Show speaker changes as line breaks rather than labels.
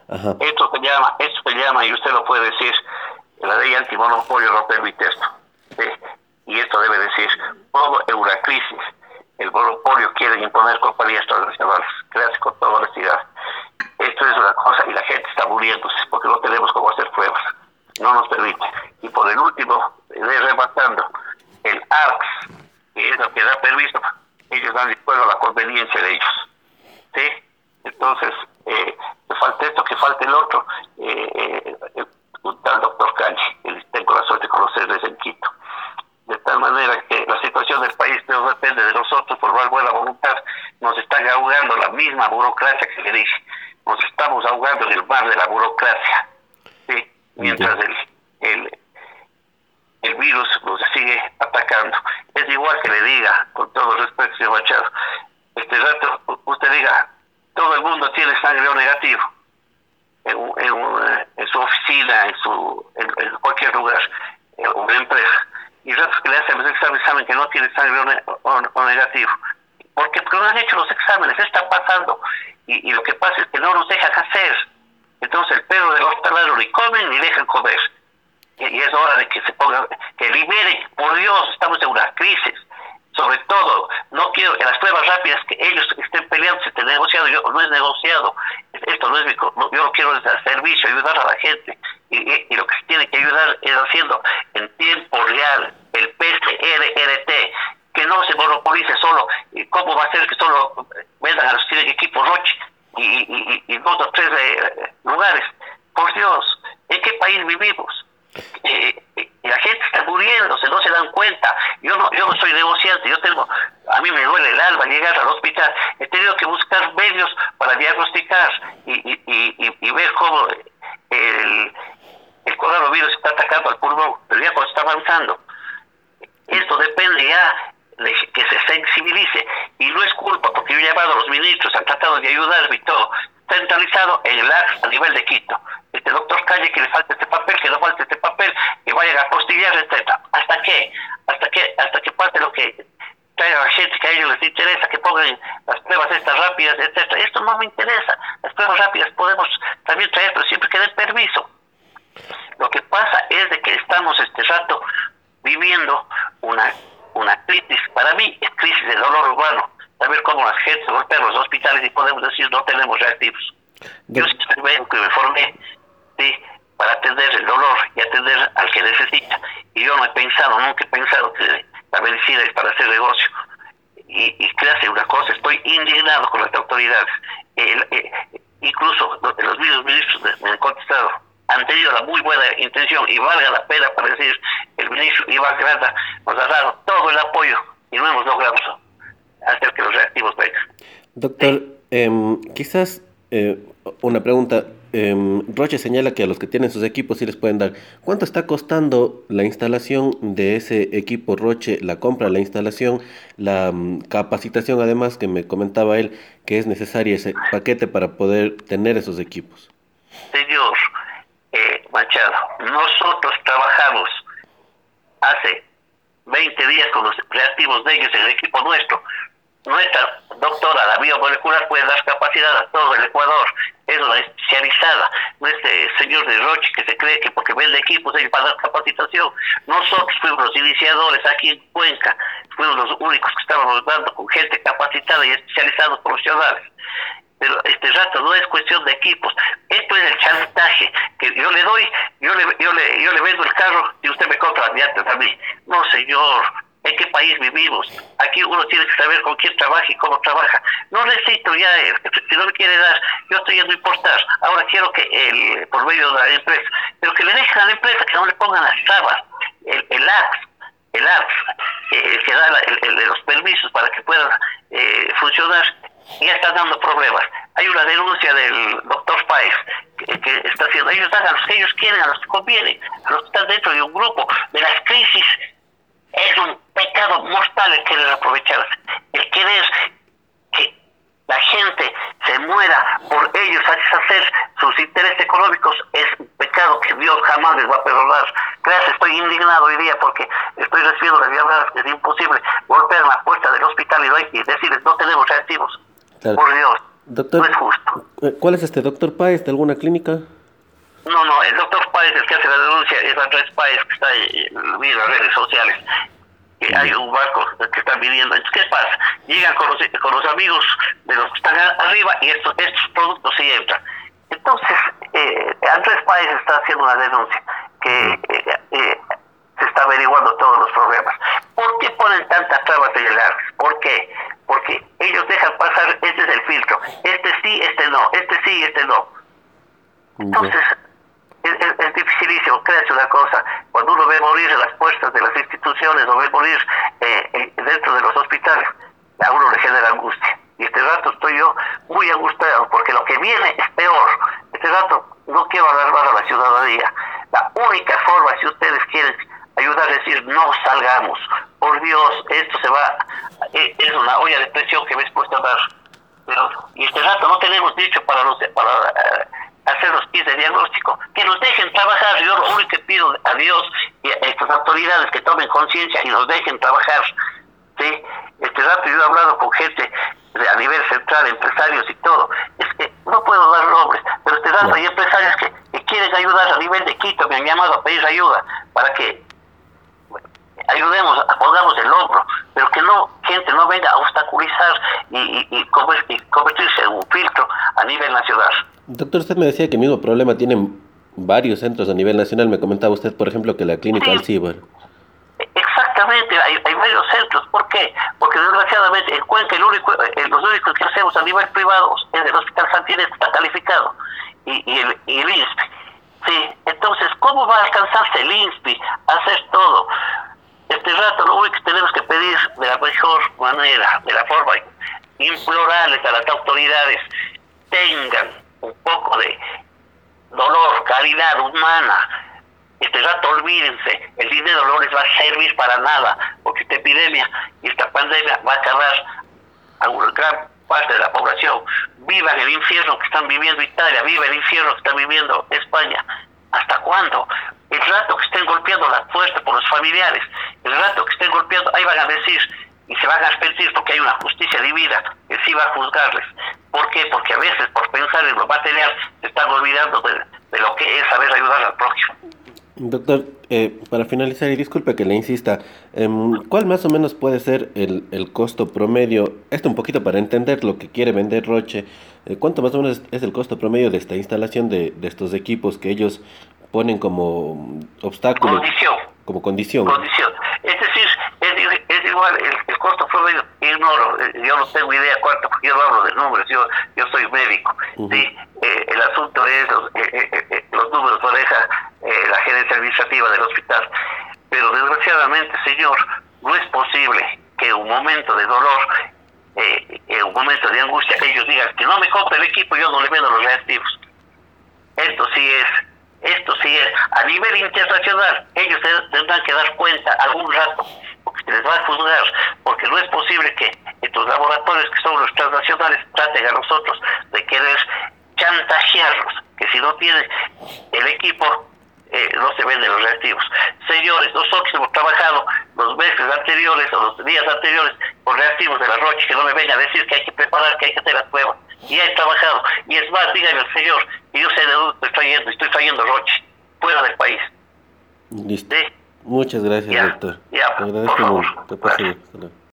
Ajá.
Esto se llama, y usted lo puede decir, la ley antimonopolio no permite esto. ¿Sí? Y esto debe decir, todo es una crisis. El monopolio quiere imponer compañías transnacionales, crearse con toda honestidad. Esto es una cosa y la gente está muriéndose porque no tenemos cómo hacer pruebas. No nos permite. Y por el último, rematando, el ARCS, que es lo que da permiso, ellos dan de acuerdo a la conveniencia de ellos. ¿Sí? Entonces, que falte esto, que falte el otro. Un tal doctor Canchi, que tengo la suerte de conocer desde en Quito. De tal manera que la situación del país no depende de nosotros por más buena voluntad. Nos están ahogando la misma burocracia que le dije. Nos estamos ahogando en el mar de la burocracia. ¿Sí? Mientras el virus nos sigue atacando. Es igual que le diga, con todo respeto, señor Machado, este rato usted diga, todo el mundo tiene sangre O negativo en su oficina, en cualquier lugar, en una empresa. Y ratos que le hacen los exámenes saben que no tiene sangre O negativo. Porque no han hecho los exámenes, está pasando. Y lo que pasa es que no nos dejan hacer. Entonces el perro del hospitalario ni comen ni dejan comer. Y es hora de que se pongan, que liberen, por Dios, estamos en una crisis. Sobre todo, no quiero en las pruebas rápidas que ellos estén peleando, se esté negociado, no es negociado, esto no es yo no quiero dar servicio, ayudar a la gente, y lo que se tiene que ayudar es haciendo en tiempo real el PCR-RT, que no se monopolice solo. ¿Cómo va a ser que solo vendan a los que tienen equipos Roche y dos o tres lugares? Por Dios, ¿en qué país vivimos? Y la gente está muriéndose, no se dan cuenta. Yo no soy negociante, a mí me duele el alma llegar al hospital. He tenido que buscar medios para diagnosticar y ver cómo el coronavirus está atacando al pulmón, pero ya cuando está avanzando. Esto depende ya de que se sensibilice, y no es culpa, porque yo he llamado a los ministros, han tratado de ayudarme y todo, centralizado en el ACS a nivel de Quito. Este doctor Calle, que le falte este papel, que no falte este papel, que vayan a apostillar, etcétera. ¿Hasta qué? Hasta que pase lo que traiga la gente que a ellos les interesa, que pongan las pruebas estas rápidas, etcétera. Esto no me interesa. Las pruebas rápidas podemos también traer, pero siempre que den permiso. Lo que pasa es de que estamos este rato viviendo una crisis. Para mí es crisis de dolor humano. Saber cómo la gente golpea los hospitales y podemos decir no tenemos reactivos. Yo sí soy médico que me formé, ¿sí?, para atender el dolor y atender al que necesita. Y yo nunca he pensado que la medicina es para hacer negocio. Y créase una cosa, estoy indignado con las autoridades. Incluso los mismos ministros me han contestado, han tenido la muy buena intención y valga la pena para decir, el ministro Iván Granda nos ha dado todo el apoyo y no hemos logrado hacer que los reactivos vengan.
Doctor, quizás una pregunta. Roche señala que a los que tienen sus equipos sí les pueden dar. ¿Cuánto está costando la instalación de ese equipo Roche, la compra, la instalación, la capacitación, además, que me comentaba él, que es necesaria ese paquete para poder tener esos equipos?
Señor Machado, nosotros trabajamos hace 20 días con los reactivos de ellos en el equipo nuestro. Nuestra doctora, la biomolecular, puede dar capacidad a todo el Ecuador. Es una especializada. No es señor de Roche que se cree que porque vende equipos ellos van a dar capacitación. Nosotros fuimos los iniciadores aquí en Cuenca. Fuimos los únicos que estábamos dando con gente capacitada y especializados profesionales. Pero este rato no es cuestión de equipos. Esto es el chantaje que yo le doy. Yo le vendo el carro y usted me compra llantas a mí. No, señor. ¿En qué país vivimos? Aquí uno tiene que saber con quién trabaja y cómo trabaja. No necesito ya, si no me quiere dar, yo estoy yendo a importar. Ahora quiero que por medio de la empresa, pero que le dejen a la empresa, que no le pongan las trabas. El ACS, que da los permisos para que puedan funcionar, ya están dando problemas. Hay una denuncia del doctor Páez que está haciendo, ellos dan a los que ellos quieren, a los que convienen, a los que están dentro de un grupo de las crisis. Es un pecado mortal el querer aprovecharse, el querer que la gente se muera por ellos, satisfacer sus intereses económicos, es un pecado que Dios jamás les va a perdonar. Gracias, estoy indignado hoy día porque estoy recibiendo las llamadas que es imposible golpear la puerta del hospital y decirles no tenemos reactivos.
Claro.
Por Dios. No
Doctor,
es justo.
¿cuál es este doctor Páez de alguna clínica?
No, no, el doctor Páez, el que hace la denuncia, es Andrés Páez, que está en las redes sociales. Que hay
Ya,
un barco que están viniendo. Entonces, ¿qué pasa? Llegan con los amigos de los que están arriba y estos productos sí entran. Entonces, Andrés Páez está haciendo una denuncia que
ya,
se está averiguando todos los problemas. ¿Por qué ponen tantas trabas de largas? ¿Por qué? Porque ellos dejan pasar, este es el filtro, este sí, este no, este sí, este no.
ya,
Entonces, es dificilísimo, créanse una cosa, cuando uno ve morir en las puertas de las instituciones o ve morir dentro de los hospitales, a uno le genera angustia. Y este rato estoy yo muy angustiado, porque lo que viene es peor. Este rato no quiero alarmar a la ciudadanía. La única forma, si ustedes quieren ayudar, es decir, no salgamos. Por Dios, esto se va, es una olla de presión que me he puesto a dar. Y este rato no tenemos dicho para hacer los kits de diagnóstico, que nos dejen trabajar. Yo lo único que pido a Dios y a estas autoridades que tomen conciencia y nos dejen trabajar. ¿Sí? Este rato yo he hablado con gente a nivel central, empresarios y todo. Es que no puedo dar nombres, pero este rato
ya.
hay empresarios que quieren ayudar a nivel de Quito, me han llamado a pedir ayuda para que ayudemos, pongamos el hombro, pero que no, gente no venga a obstaculizar y convertirse en un filtro a nivel nacional.
Doctor, usted me decía que el mismo problema tienen varios centros a nivel nacional. Me comentaba usted, por ejemplo, que la clínica
Sí,
Alcibar.
exactamente, hay varios centros. ¿Por qué? Porque desgraciadamente en Cuenca los únicos que hacemos a nivel privado es el Hospital Santiago, está calificado, y el INSPI. Sí, entonces, ¿cómo va a alcanzarse el INSPI a hacer todo? Este rato lo único que tenemos que pedir de la mejor manera, de la forma, implorarles a las autoridades, tengan un poco de dolor, caridad humana. Este rato olvídense, el dinero no les va a servir para nada, porque esta epidemia y esta pandemia va a acabar a una gran parte de la población. Vivan el infierno que están viviendo Italia, viva el infierno que está viviendo España. ¿Hasta cuándo? El rato que estén golpeando la puerta por los familiares, el rato que estén golpeando, ahí van a decir y se van a arrepentir porque hay una justicia divina que sí va a juzgarles. ¿Por qué? Porque a veces por pensar en lo material se están olvidando de lo que es saber ayudar al prójimo.
Doctor, para finalizar, y disculpe que le insista, ¿cuál más o menos puede ser el costo promedio? Esto un poquito para entender lo que quiere vender Roche. ¿Cuánto más o menos es el costo promedio de esta instalación de estos equipos que ellos ponen como obstáculo,
Condición.
como condición?
Condición. Es decir, es igual, el costo promedio, ignoro, yo no tengo idea cuánto, porque yo no hablo de números, yo soy médico.
Uh-huh.
¿Sí? El asunto es, los números maneja la gerencia administrativa del hospital. Pero desgraciadamente, señor, no es posible que en un momento de dolor, en un momento de angustia, ellos digan que no me compre el equipo, yo no le vendo los reactivos. Esto sí es, a nivel internacional, ellos tendrán que dar cuenta algún rato, porque se les va a juzgar, porque no es posible que estos laboratorios que son los transnacionales traten a nosotros de querer chantajearlos, que si no tienen el equipo, no se venden los reactivos. Señores, nosotros hemos trabajado los meses anteriores o los días anteriores con reactivos de la Roche, que no me venga a decir que hay que preparar, que hay que hacer las pruebas. Y he trabajado. Y es más, dígame al señor, y yo sé de dónde estoy trayendo Roche, fuera del país.
Listo.
¿Sí?
Muchas gracias,
Ya,
doctor.
ya,
Te
por
agradezco
favor.
mucho. Que pase bien. Hasta luego.